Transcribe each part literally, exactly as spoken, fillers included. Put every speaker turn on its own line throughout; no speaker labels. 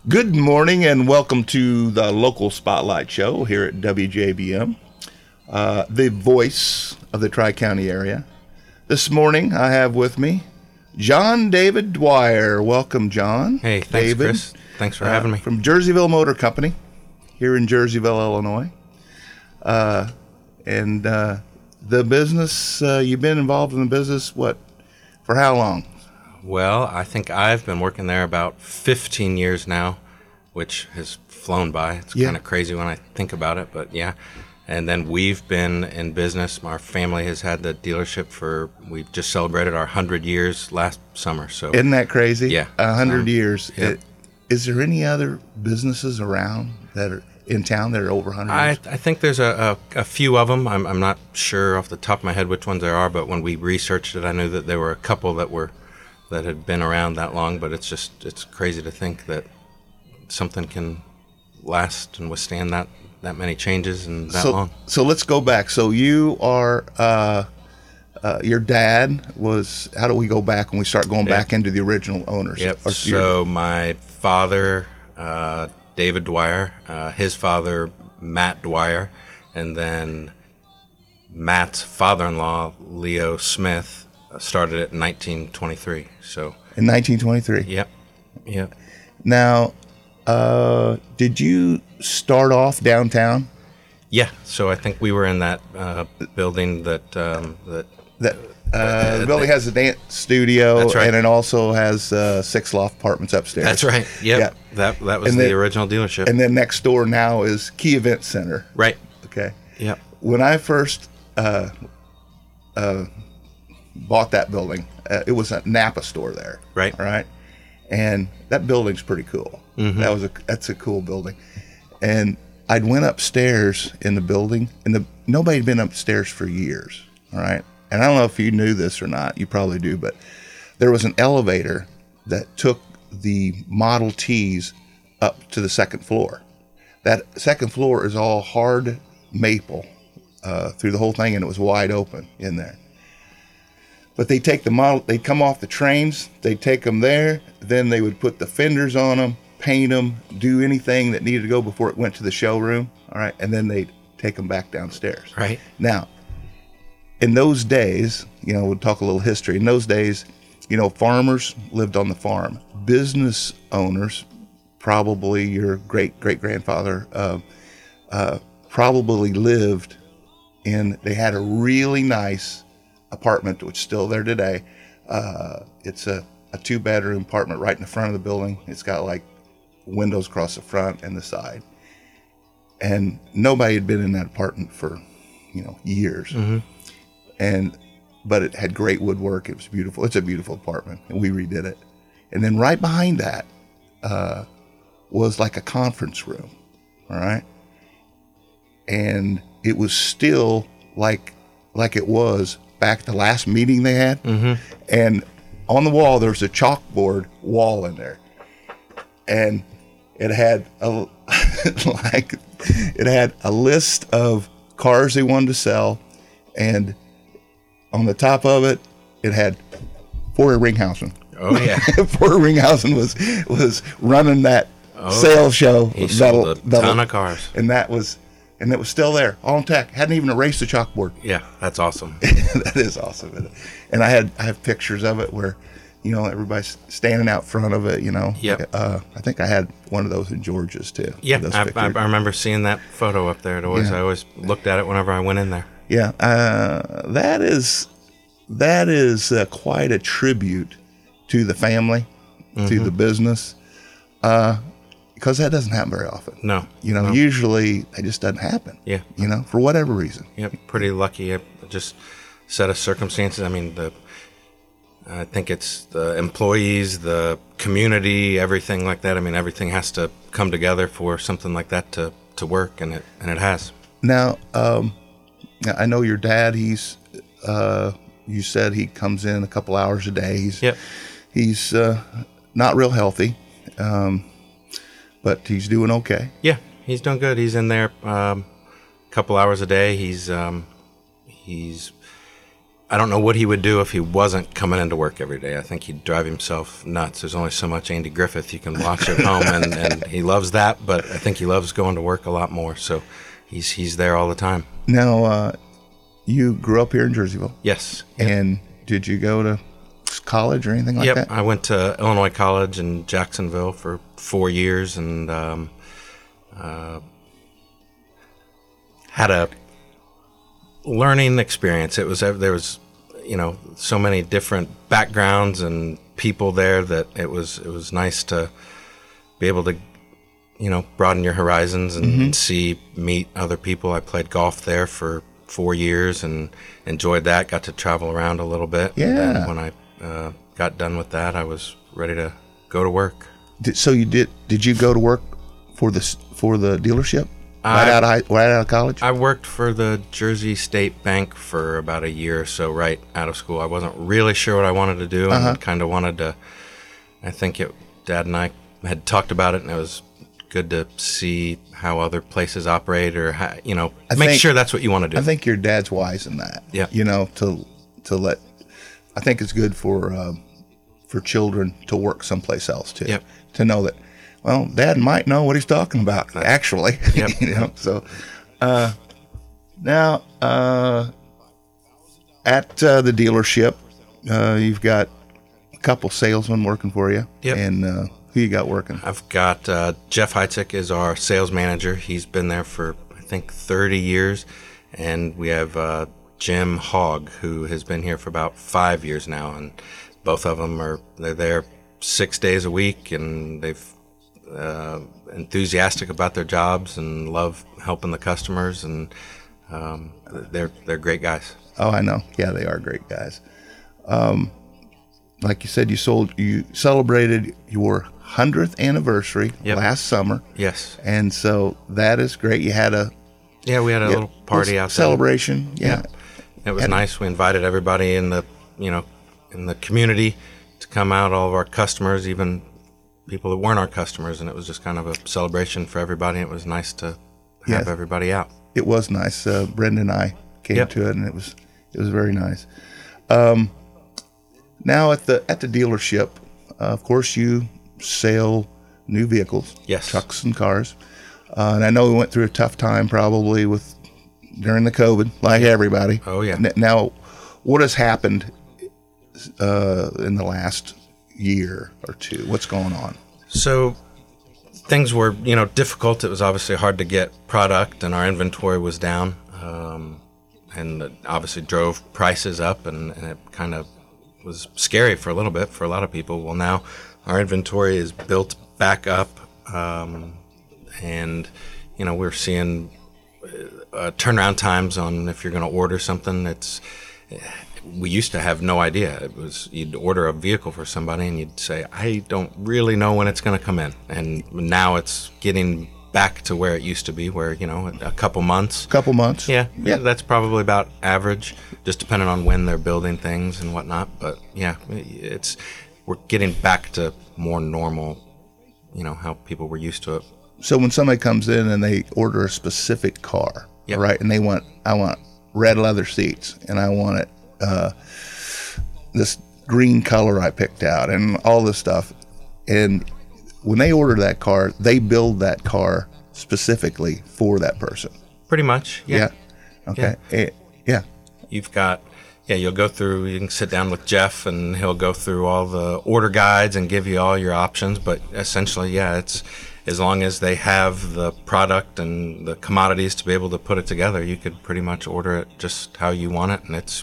Good morning and welcome to the local spotlight show here at W J B M, uh, the voice of the Tri-County area. This morning I have with me John David Dwyer. Welcome, John.
Hey, thanks,
David.
Chris. Thanks for uh, having me.
From Jerseyville Motor Company here in Jerseyville, Illinois. Uh, and uh, the business, uh, you've been involved in the business, what, for how long?
Well, I think I've been working there about fifteen years now, which has flown by. It's
Yeah.
kind of crazy when I think about it, but yeah. And then we've been in business. Our family has had the dealership for, we just celebrated our one hundred years last summer. So
Isn't that crazy?
Yeah.
A hundred
Um,
years.
yep.
It, is there any other businesses around that are in town that are over one hundred
I,
years?
I think there's a, a, a few of them. I'm, I'm not sure off the top of my head which ones there are, but when we researched it, I knew that there were a couple that were that had been around that long, but it's just, it's crazy to think that something can last and withstand that, that many changes and that
so,
long.
So let's go back. So you are, uh, uh, your dad was, how do we go back when we start going
Yeah.
back into the original owners?
Yep.
Or your-
So my father, uh, David Dwyer, uh, his father, Matt Dwyer, and then Matt's father-in-law, Leo Smith, uh, started it in nineteen twenty-three. So,
in nineteen twenty-three.
yep, yep.
Now, uh, did you start off downtown?
Yeah. So I think we were in that uh, building that um, that.
That uh,
Uh,
the building has a dance studio,
That's right.
and it also has uh, six loft apartments upstairs.
That's right. Yep.
Yeah.
That that was
And
the
then-
original dealership.
And then next door now is Key Event Center.
right.
Okay.
Yep.
When I first uh, uh, bought that building, uh, it was a Napa store there.
Right.
All right. And that building's pretty cool.
Mm-hmm.
That was a that's a cool building. And I'd went upstairs in the building, and the nobody had been upstairs for years. All right. And I don't know if you knew this or not. You probably do, but there was an elevator that took the Model Ts up to the second floor. That second floor is all hard maple uh, through the whole thing, and it was wide open in there. But they take the model, they'd come off the trains, they'd take them there, then they would put the fenders on them, paint them, do anything that needed to go before it went to the showroom, all right, and then they'd take them back downstairs.
Right.
Now, in those days, you know, we'll talk a little history. In those days, you know, farmers lived on the farm. Business owners, probably your great great grandfather, uh, uh, probably lived in. They had a really nice apartment, which is still there today. Uh, it's a, a two bedroom apartment right in the front of the building. It's got like windows across the front and the side, and nobody had been in that apartment for, you know, years.
Mm-hmm.
And but it had great woodwork. It was beautiful. It's a beautiful apartment, and we redid it. And then right behind that uh, was like a conference room, all right. And it was still like like it was back the last meeting they had.
Mm-hmm.
And on the wall there was a chalkboard wall in there, and it had a like it had a list of cars they wanted to sell, and on the top of it, it had Porter Ringhausen.
Oh yeah.
Porter Ringhausen was was running that
Oh,
sales show.
He
that'll-
sold a
that'll-
ton of cars.
and that was, and it was still there, all intact. Hadn't even erased the chalkboard.
Yeah, that's awesome.
That is awesome. And I had I have pictures of it where, you know, everybody's standing out front of it. You know.
Yep.
Uh, I think I had one of those in Georgia's too.
Yeah,
those
I, I,
pictures.
I remember seeing that photo up there. It always,
Yeah.
I always looked at it whenever I went in there.
Yeah, uh, that is that is uh, quite a tribute to the family,
Mm-hmm.
to the business, uh, because that doesn't happen very often.
No,
You know,
no.
usually it just doesn't happen.
Yeah.
You know, for whatever reason.
Yep, pretty lucky. It just set of circumstances. I mean, the I think it's the employees, the community, everything like that. I mean, everything has to come together for something like that to, to work, and it and it has.
Now, um, I know your dad. He's uh, you said he comes in a couple hours a day. He's
Yep.
he's uh, not real healthy, um, but he's doing okay.
Yeah, he's doing good. He's in there um, a couple hours a day. He's um, he's I don't know what he would do if he wasn't coming into work every day. I think he'd drive himself nuts. There's only so much Andy Griffith you can watch at home, and, and he loves that, but I think he loves going to work a lot more, so he's he's there all the time.
Now, uh, you grew up here in Jerseyville.
Yes.
And did you go to college or anything like
yep.
that?
I went to Illinois College in Jacksonville for four years and um, uh, had a learning experience. It was there was, you know, so many different backgrounds and people there that it was it was nice to be able to, you know, broaden your horizons and,
Mm-hmm.
and see meet other people. I played golf there for four years and enjoyed that. Got to travel around a little bit.
Yeah.
And when I uh, got done with that, I was ready to go to work.
Did, so you did? Did you go to work for the for the dealership right
I-
out of high, right out of college?
I worked for the Jersey State Bank for about a year or so right out of school. I wasn't really sure what I wanted to do and
Uh-huh.
kind of wanted to, I think it, Dad and I had talked about it, and it was good to see how other places operate or, how, you know,
I
make
think-
sure that's what you want to do.
I think your dad's wise in that.
Yeah.
You know, to to let. I think it's good for um, for children to work someplace else too.
Yep.
To know that, well, Dad might know what he's talking about actually.
Yep.
You know. So, uh, now uh, at uh, the dealership, uh, you've got a couple salesmen working for you.
Yep.
And uh, who you got working?
I've got uh, Jeff Heitzig is our sales manager. He's been there for, I think, thirty years. And we have uh, Jim Hogg, who has been here for about five years now. And both of them are, they're there six days a week, and they've uh, enthusiastic about their jobs and love helping the customers. And um, they're, they're great guys.
Oh, I know. Yeah, they are great guys. Um, like you said, you sold, you celebrated your hundredth anniversary
Yep.
last summer,
Yes.
and so that is great. You had a
Yeah, we had a
yeah,
little party
little
out there.
celebration. Yeah.
It was
And-
nice. We invited everybody in the, you know, in the community to come out, all of our customers, even people that weren't our customers, and it was just kind of a celebration for everybody. It was nice to have
Yes.
everybody out.
It was nice. Uh, Brenda and I came
Yep.
to it, and it was it was very nice. Um, now at the at the dealership, uh, of course, you sell new vehicles,
Yes.
trucks and cars. Uh, and I know we went through a tough time probably with during the COVID, like everybody.
Oh, yeah.
N- Now, what has happened uh, in the last year or two? What's going on?
So things were, you know, difficult. It was obviously hard to get product, and our inventory was down, um, and it obviously drove prices up, and, and it kind of was scary for a little bit for a lot of people. Well, now our inventory is built back up, um, and you know we're seeing uh, turnaround times on if you're going to order something. It's we used to have no idea. It was you'd order a vehicle for somebody and you'd say, I don't really know when it's going to come in. And now it's getting back to where it used to be, where, you know, a couple months.
Couple months.
Yeah,
Yeah.
that's probably about average, just depending on when they're building things and whatnot. But yeah, it's we're getting back to more normal, you know, how people were used to it.
So when somebody comes in and they order a specific car,
Yep.
right, and they want, I want red leather seats, and I want it uh, this green color I picked out, and all this stuff, and when they order that car, they build that car specifically for that person.
Pretty much, yeah.
Okay. Eh, yeah.
You've got, yeah, you'll go through, you can sit down with Jeff and he'll go through all the order guides and give you all your options. But essentially, yeah, it's as long as they have the product and the commodities to be able to put it together, you could pretty much order it just how you want it. And it's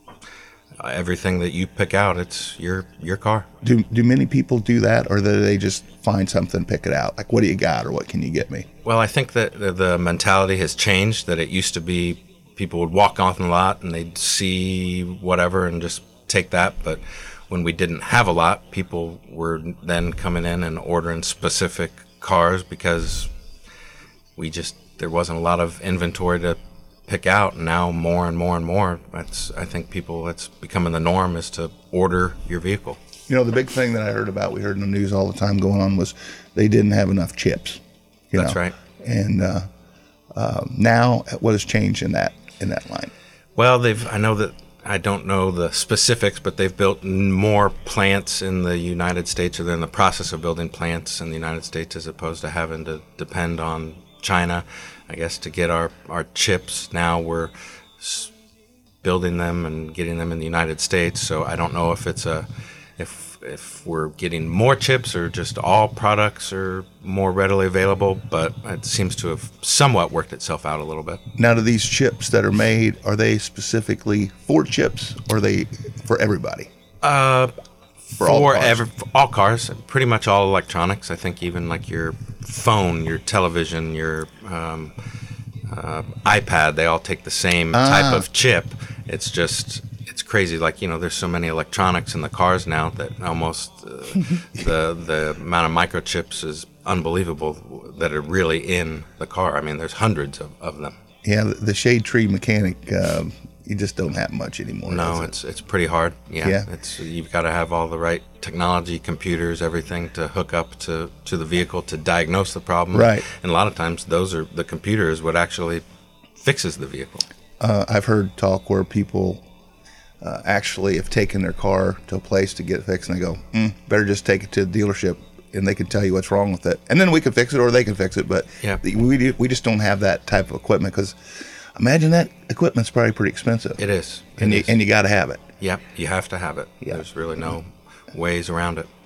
uh, everything that you pick out, it's your your car.
Do do many people do that, or do they just find something, pick it out? Like, what do you got, or what can you get me?
Well, I think that the, the mentality has changed, that it used to be people would walk off the lot and they'd see whatever and just take that. But when we didn't have a lot, people were then coming in and ordering specific cars because we just, there wasn't a lot of inventory to pick out. And now more and more and more, that's, I think people, it's becoming the norm is to order your vehicle.
You know, the big thing that I heard about, we heard in the news all the time going on, was they didn't have enough chips. You
That's
know?
right.
And uh, uh, now, what has changed in that in that line?
Well, they've. I know that I don't know the specifics, but they've built more plants in the United States, or they're in the process of building plants in the United States, as opposed to having to depend on China, I guess, to get our, our chips. Now we're s- building them and getting them in the United States. So I don't know if it's a if if we're getting more chips or just all products are more readily available, but it seems to have somewhat worked itself out a little bit.
Now, do these chips that are made, are they specifically for chips, or are they for everybody?
Uh,
For
for
all
all
cars?
every, for all cars, pretty much all electronics. I think even like your phone, your television, your um, uh, iPad, they all take the same type
Ah.
of chip. It's just, it's crazy. Like, you know, there's so many electronics in the cars now that almost uh, the the amount of microchips is unbelievable that are really in the car. I mean, there's hundreds of, of them.
Yeah, the, the shade tree mechanic, um, you just don't have much anymore.
No,
does it?
it's it's pretty hard. Yeah,
Yeah.
it's you've got to have all the right technology, computers, everything to hook up to, to the vehicle to diagnose the problem.
Right.
And a lot of times, those are the computer is what actually fixes the vehicle.
Uh, I've heard talk where people uh, actually have taken their car to a place to get it fixed, and they go, mm, better just take it to the dealership, and they can tell you what's wrong with it. And then we can fix it, or they can fix it. But
Yeah.
we, do- we just don't have that type of equipment, because imagine that equipment's probably pretty expensive.
It is. It
and you,
is.
and you got to have it.
Yep, you have to have it.
Yeah.
There's really no ways around it.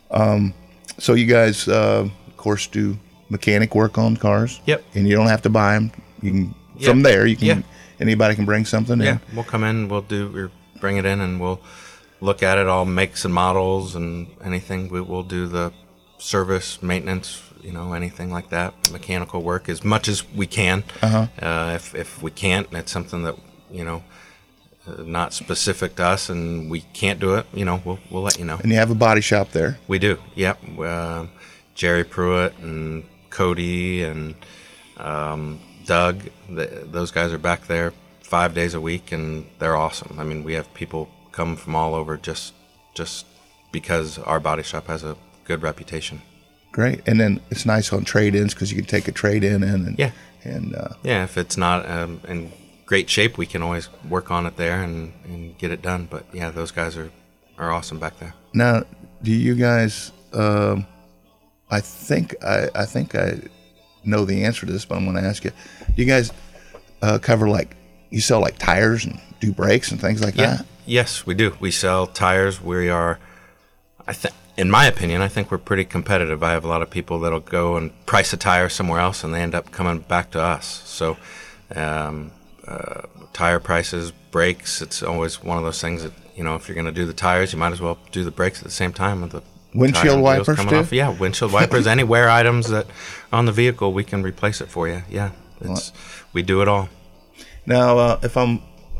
So you guys, uh, of course, do mechanic work on cars.
Yep.
And you don't have to buy them. You can
Yep.
from there. You can
Yeah.
anybody can bring something
Yeah,
in.
we'll come in, we'll do, or bring it in, and we'll look at it, all makes and models and anything. We will do the service, maintenance, you know, anything like that, mechanical work as much as we can.
Uh-huh.
Uh, if if we can't, it's something that, you know, uh, not specific to us, and we can't do it. You know, we'll we'll let you know.
And you have a body shop there.
We do. Yep. Um Jerry Pruitt and Cody and um, Doug. The, those guys are back there five days a week, and they're awesome. I mean, we have people come from all over just just because our body shop has a good reputation.
Great. And then it's nice on trade-ins, because you can take a trade-in in. And,
Yeah.
And uh,
Yeah. If it's not um, in great shape, we can always work on it there and, and get it done. But yeah, those guys are, are awesome back there.
now, do you guys? Um, I think I, I think I know the answer to this, but I'm going to ask you. Do you guys uh, cover, like, you sell like tires and do brakes and things like
Yeah.
that?
Yes, we do. We sell tires. We are, I think, in my opinion, I think we're pretty competitive. I have a lot of people that'll go and price a tire somewhere else, and they end up coming back to us. So, um, uh, tire prices, brakes. It's always one of those things that, you know, if you're going to do the tires, you might as well do the brakes at the same time with the
Windshield
tire wheels
wipers
coming
too?
off. Yeah, windshield wipers. Any wear items that are on the vehicle, we can replace it for you. Yeah, it's we do it all.
Now, uh, if I'm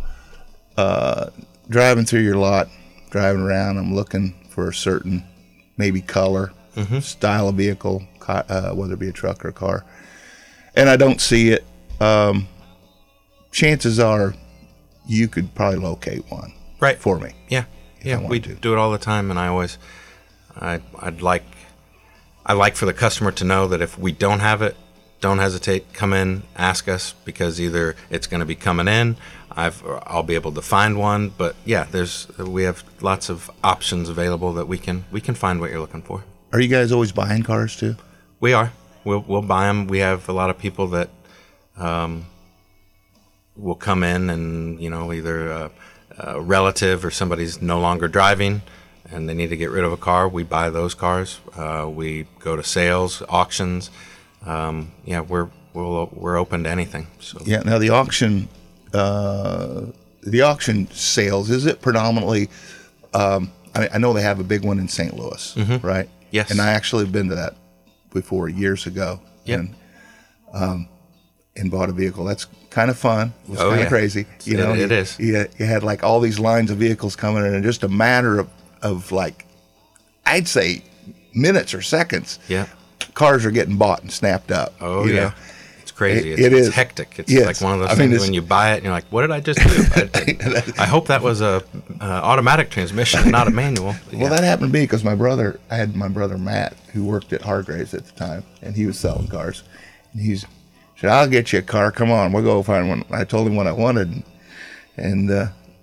uh, driving through your lot, driving around, I'm looking for a certain maybe color,
Mm-hmm.
style of vehicle, ca- uh, whether it be a truck or a car, and I don't see it, um, chances are you could probably locate one
Right.
for me.
Yeah,
I
yeah,
wanted
we
to.
do it all the time, and I always, I, I'd like, I like for the customer to know that if we don't have it, don't hesitate, come in, ask us, because either it's going to be coming in, I've, or I'll be able to find one, but yeah, there's, we have lots of options available that we can, we can find what you're looking for.
Are you guys always buying cars too?
We are. We'll we'll buy them. We have a lot of people that um, will come in, and you know, either a, a relative or somebody's no longer driving, and they need to get rid of a car. We buy those cars. Uh, we go to sales, auctions. Um, yeah, we're we'll, we're open to anything. So
Yeah. Now the auction, uh, the auction sales, is it predominantly? Um, I, I know they have a big one in Saint Louis, right?
Yes.
And I actually have been to that before years ago.
Yep.
And um, and bought a vehicle. That's kind of fun. It was
Oh,
kind of
yeah.
crazy. You
It-
know,
it
you,
is.
You, you had like all these lines of vehicles coming in, in just a matter of, of like, I'd say minutes or seconds.
yeah.
Cars are getting bought and snapped up.
Oh
you
yeah.
know?
It's crazy.
It-
it's,
it
it's
is.
hectic. It's
Yes.
like one of those
I mean,
things
it's-
when you buy it and you're like, what did I just do? I, I hope that was a uh, automatic transmission, not a manual.
Well, that happened to me because my brother, I had my brother Matt, who worked at Hargraves at the time, and he was selling cars. And he's said, "I'll get you a car. Come on, we'll go find one." I told him what I wanted, and uh,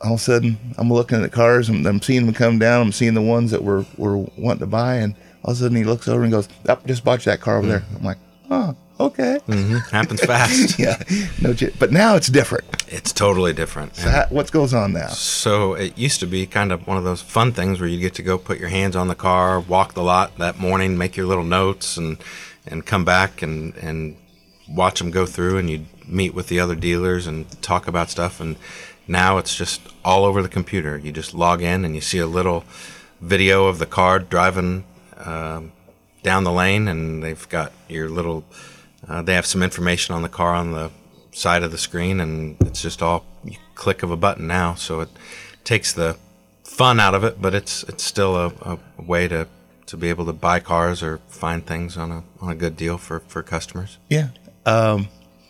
all of a sudden I'm looking at the cars and I'm seeing them come down. I'm seeing the ones that we're, we're wanting to buy. And all of a sudden he looks over and goes, oh, just bought you that car over there. I'm like, oh, okay.
Mm-hmm. Happens fast.
Yeah. No, but now it's different.
It's totally different.
So how, what goes on now?
So it used to be kind of one of those fun things where you get to go put your hands on the car, walk the lot that morning, make your little notes, and and come back and, and watch them go through, and you'd meet with the other dealers and talk about stuff. And now it's just all over the computer. You just log in and you see a little video of the car driving um, down the lane, and they've got your little, uh, they have some information on the car on the side of the screen, and it's just all you click of a button now. So it takes the fun out of it, but it's it's still a, a way to, to be able to buy cars or find things on a on a good deal for, for customers.
Yeah. Um,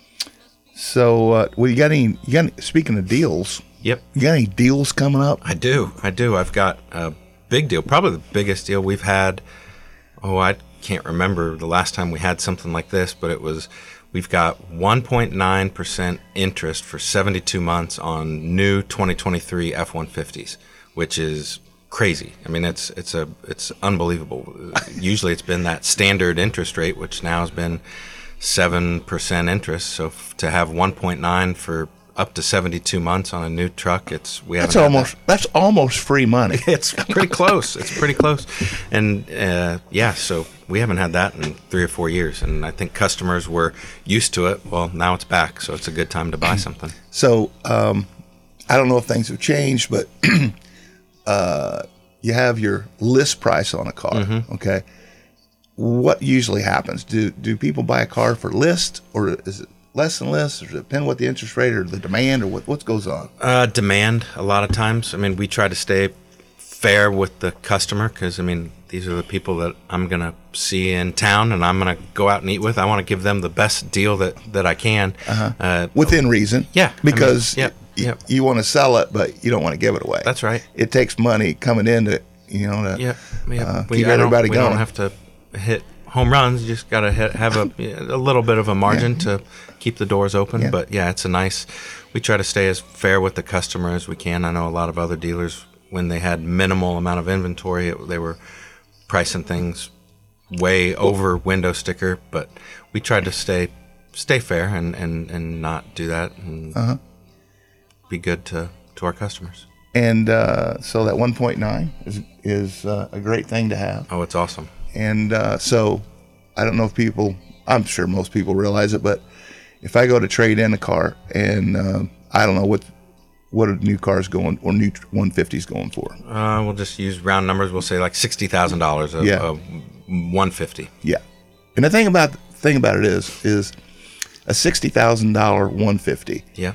so, uh, well, you got any, you got any, speaking of deals,
Yep.
you got any deals coming up?
I do. I do. I've got a big deal, probably the biggest deal we've had. Oh, I can't remember the last time we had something like this, but it was, we've got one point nine percent interest for seventy-two months on new twenty twenty-three F one fifties, which is crazy. I mean, it's it's a it's unbelievable. Usually it's been that standard interest rate, which now has been seven percent interest. So f- to have one point nine for up to seventy-two months on a new truck, it's we haven't
That's
had
almost
that.
that's almost free money.
It's pretty close. It's pretty close. And uh, yeah, so we haven't had that in three or four years. And I think customers were used to it. Well, now it's back, so it's a good time to buy something.
So um, I don't know if things have changed, but uh, you have your list price on a car.
Mm-hmm.
Okay. What usually happens? Do do people buy a car for list, or is it less than list? Or does it depend what the interest rate or the demand or what what goes on?
Uh, demand a lot of times. I mean, we try to stay fair with the customer because, I mean, these are the people that I'm going to see in town and I'm going to go out and eat with. I want to give them the best deal that, that I can.
Uh-huh.
Uh,
Within reason.
Yeah.
Because
I mean, yep,
y-
yep.
you want to sell it, but you don't want to give it away.
That's right.
It takes money coming in to, you know, to
Yeah, yeah.
uh,
we,
keep
I don't-
everybody
we
going.
don't have to hit home runs. You just got to have a, a little bit of a margin
Yeah.
to keep the doors open.
Yeah.
But yeah, it's a nice, we try to stay as fair with the customer as we can. I know a lot of other dealers, when they had minimal amount of inventory, it, they were pricing things way over window sticker, but we tried to stay stay fair and, and, and not do that and
Uh-huh.
be good to, to our customers.
And uh, so that one point nine is is uh, a great thing to have.
Oh, it's awesome.
And uh, so I don't know if people, I'm sure most people realize it, but if I go to trade in a car and uh, I don't know what what a new car is going or new one fifty is going for.
Uh, we'll just use round numbers. We'll say like sixty thousand dollars a,
Yeah.
a one fifty.
Yeah. And the thing about thing about it is is a sixty thousand dollar one fifty.
Yeah.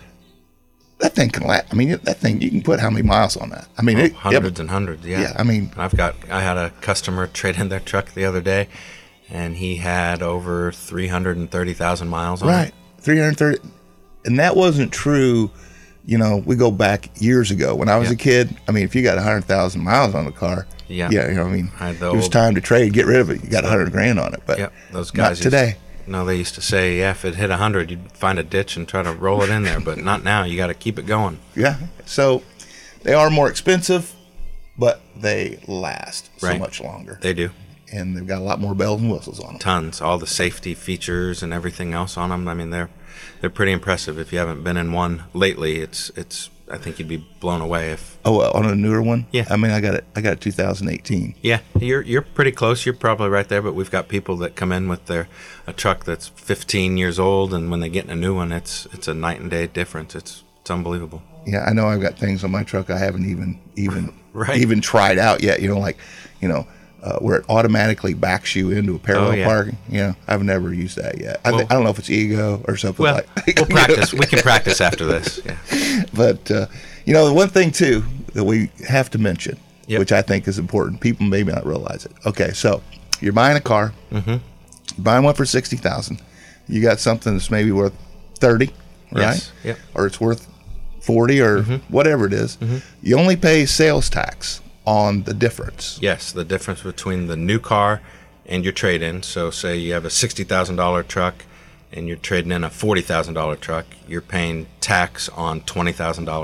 That thing can last. I mean, that thing, you can put how many miles on that? I mean,
Oh,
it,
hundreds
it,
and hundreds. Yeah.
yeah, I mean,
I've got. I had a customer trade in their truck the other day, and he had over three hundred and thirty thousand miles on
right,
it.
three hundred thirty, and that wasn't true. You know, we go back years ago when I was
Yeah.
a kid. I mean, if you got a hundred thousand miles on the car,
Yeah.
yeah, you know, I mean,
I had the
it was
old-
time to trade, get rid of it. You got a hundred grand on it, but
Yep. Those
not
guys used-
today.
No, they used to say, yeah, if it hit a hundred, you'd find a ditch and try to roll it in there, but not now. You got to keep it going.
Yeah, so they are more expensive, but they last so
Right.
much longer,
They do.
and they've got a lot more bells and whistles on them.
Tons, all the safety features and everything else on them. I mean, they're they're pretty impressive. If you haven't been in one lately, it's it's. I think you'd be blown away if.
Oh, uh, on a newer one?
Yeah.
I mean, I got it. I got it two thousand eighteen.
Yeah, you're you're pretty close. You're probably right there. But we've got people that come in with their a truck that's fifteen years old, and when they get in a new one, it's it's a night and day difference. It's it's unbelievable.
Yeah, I know I've got things on my truck I haven't even even
Right.
even tried out yet. You know, like you know, uh, where it automatically backs you into a parallel
Oh, yeah.
parking. You know, I've never used that yet. I,
Well-
th- I don't know if it's ego or something
Well,
like.
we'll practice. We can practice after this. Yeah.
But uh, you know, the one thing too that we have to mention,
Yep.
which I think is important, people maybe not realize it. Okay, so you're buying a car, mm-hmm. you're buying one for sixty thousand. You got something that's maybe worth thirty, right?
Yes, yep.
Or it's worth forty, or whatever it is. You only pay sales tax on the difference.
Yes, the difference between the new car and your trade-in. So, say you have a sixty thousand dollar truck, and you're trading in a forty thousand dollar truck. You're paying tax on twenty thousand dollars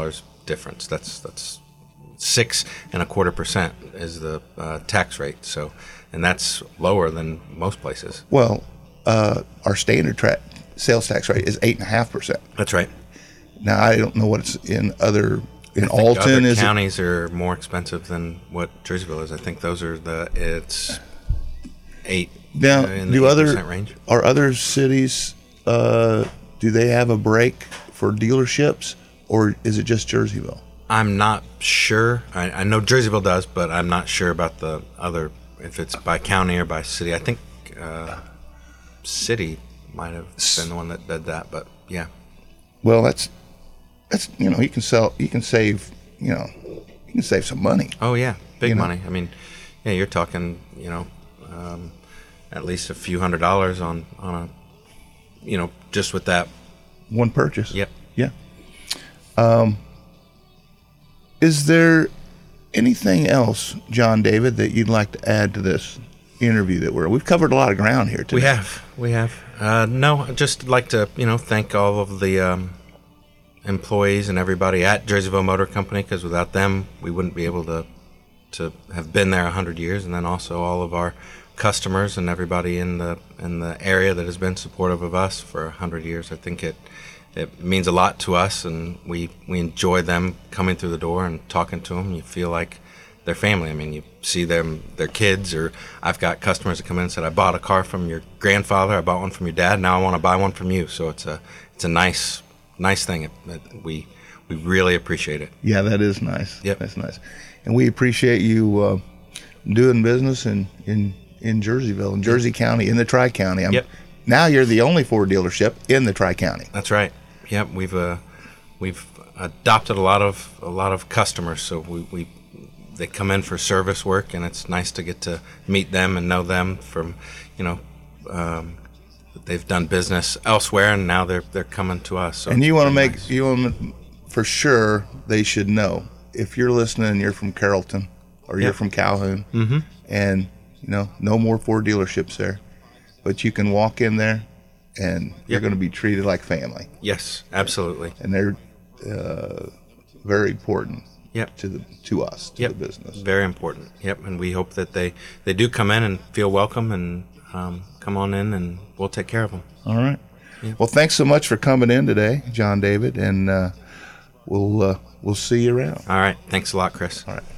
difference. That's that's six and a quarter percent is the uh, tax rate. So, and that's lower than most places.
Well, uh, our standard tra- sales tax rate is eight and a half percent.
That's right.
Now I don't know what it's in other in
I think
Alton.
other
Is
counties are more expensive than what Jerseyville is. I think those are the it's eight.
Now,
uh, in the
do
eight
other
percent range.
are other cities? Uh, do they have a break for dealerships, or is it just Jerseyville?
I'm not sure. I, I know Jerseyville does, but I'm not sure about the other, if it's by county or by city. I think uh, city might have been the one that did that, but yeah.
Well, that's that's you know you can sell you can save you know you can save some money.
Oh yeah, big
You know.
money. I mean, yeah, you're talking you know um, at least a few hundred dollars on on a you know just with that.
One purchase.
Yep.
Yeah. Um, is there anything else, John David, that you'd like to add to this interview that we're we've covered a lot of ground here today?
We have, we have. Uh, no, I'd just like to, you know, thank all of the um, employees and everybody at Jerseyville Motor Company, because without them, we wouldn't be able to to have been there a hundred years, and then also all of our customers and everybody in the in the area that has been supportive of us for a hundred years. I think it it means a lot to us, and we we enjoy them coming through the door and talking to them. You feel like their family. I mean, you see them, their kids, or I've got customers that come in and said, I bought a car from your grandfather, I bought one from your dad, now I want to buy one from you. So it's a it's a nice nice thing. It, it, we we really appreciate it.
Yeah, that is nice.
Yep.
That's nice. And we appreciate you uh, doing business in, in, in Jerseyville, in Jersey County, in the Tri-County. I'm,
Yep.
Now you're the only Ford dealership in the Tri-County.
That's right. Yep, we've uh, we've adopted a lot of a lot of customers, so we, we they come in for service work, and it's nice to get to meet them and know them from, you know, um, they've done business elsewhere, and now they're they're coming to us. So
And you
it's
want to
very
make,
nice.
you want to, for sure, they should know. If you're listening and you're from Carrollton or you're
Yep.
from Calhoun,
Mm-hmm.
and, you know, no more Ford dealerships there, but you can walk in there and you're
Yep.
going to be treated like family.
Yes, absolutely.
And they're uh, very important
Yep.
to the to us, to
Yep.
the business.
Very important. Yep, and we hope that they, they do come in and feel welcome and um, come on in, and we'll take care of them.
All right. Well, thanks so much for coming in today, John David, and uh, we'll uh, we'll see you around.
All right. Thanks a lot, Chris.
All right.